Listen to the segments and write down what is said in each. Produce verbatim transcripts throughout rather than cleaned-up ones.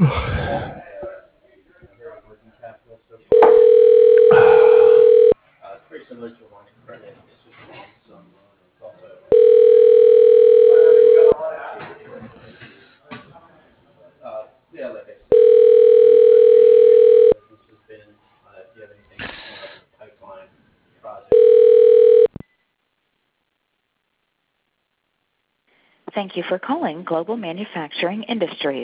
Thank you for calling Global Manufacturing Industries.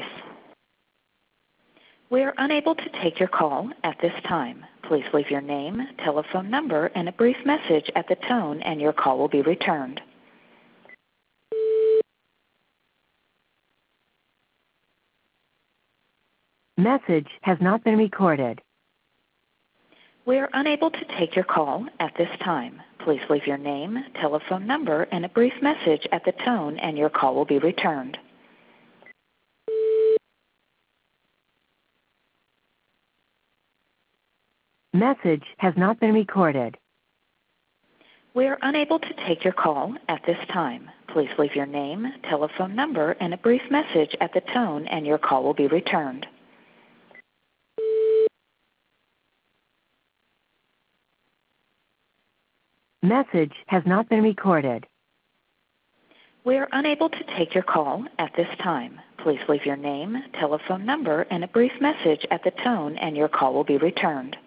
We are unable to take your call at this time. Please leave your name, telephone number, and a brief message at the tone, and your call will be returned. Message has not been recorded. We are unable to take your call at this time. Please leave your name, telephone number, and a brief message at the tone, and your call will be returned. Message has not been recorded. We are unable to take your call at this time. Please leave your name, telephone number, and a brief message at the tone, and your call will be returned. Message has not been recorded. We are unable to take your call at this time. Please leave your name, telephone number, and a brief message at the tone, and your call will be returned.